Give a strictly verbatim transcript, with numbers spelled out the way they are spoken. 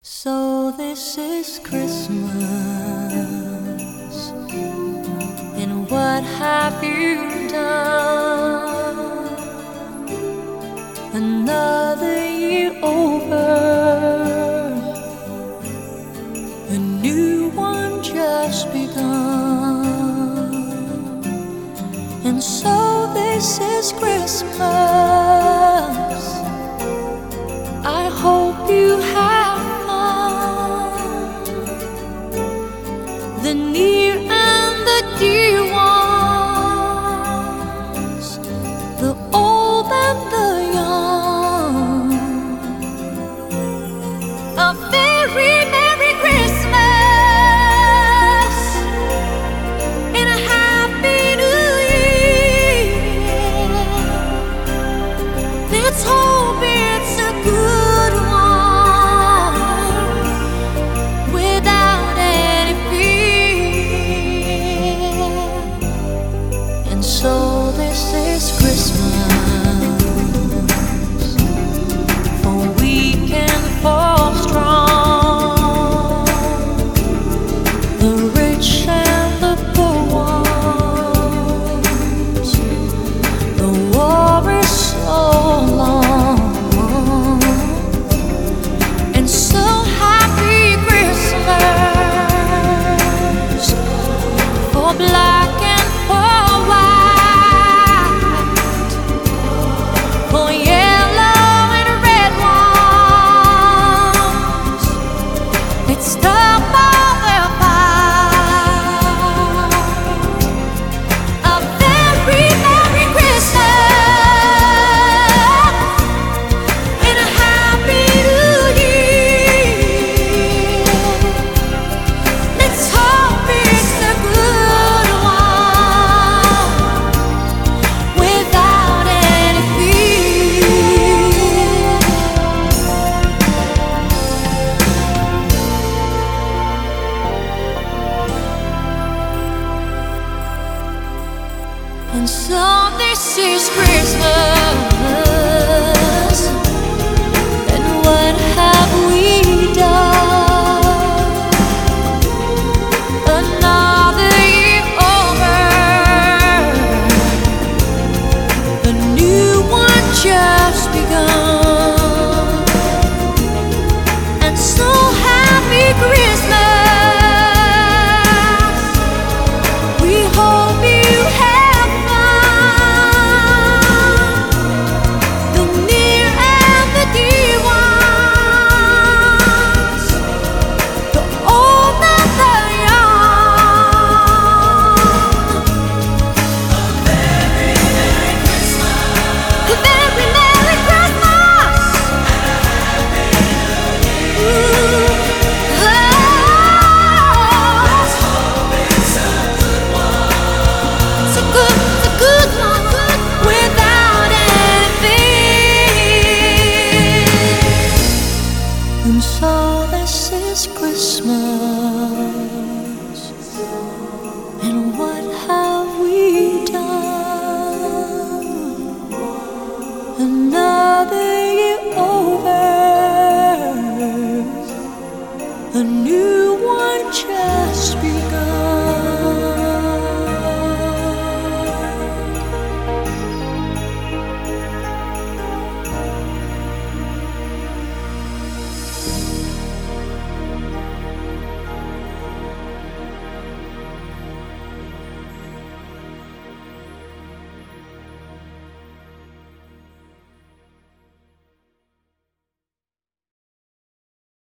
So this is Christmas, and what have you done? Another year over, a new one just begun. And so this is Christmas. I hope you have the near and the dear ones, the old and the young. A very Merry Christmas and a Happy New Year. Let's hope it's a good one without any fear. So this is Christmas, for weak and for strong, the rich and the poor ones. The war is so long, and so happy Christmas for black and for And so this is Christmas, and what have we done? Another year over, a new one just begun. And so happy Christmas, we hope you have And so this is Christmas, and what have we done? Another year over, a new one just begun.